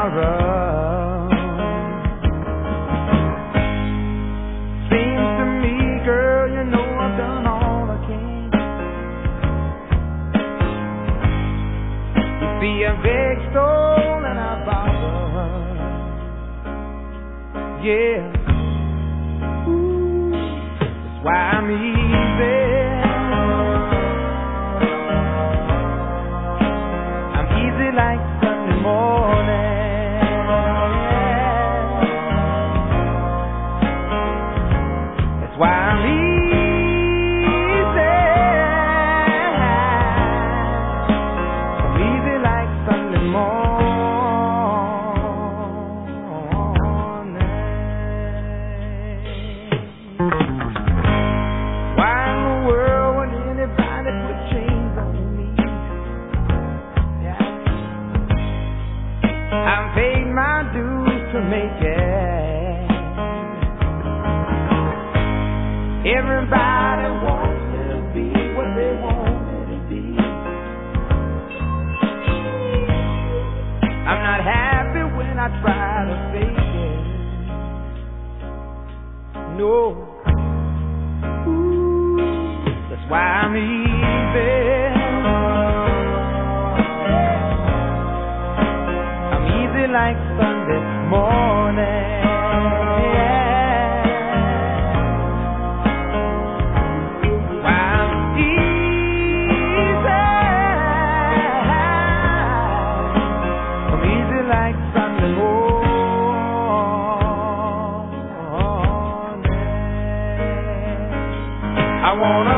tomorrow. Seems to me, girl, you know I've done all I can. You see, I beg, stole, and I borrow. Yeah. Ooh, that's why I'm easy. Like Sunday morning. That's why I'm easy. I'm easy like Sunday morning. Why in the world would anybody put chains on me? I've paid my dues to make it. Everybody wants me to be what they want me to be. I'm not happy when I try to fake it. No. Ooh, that's why I'm easy. Like Sunday morning. I'm easy like Sunday morning. I wanna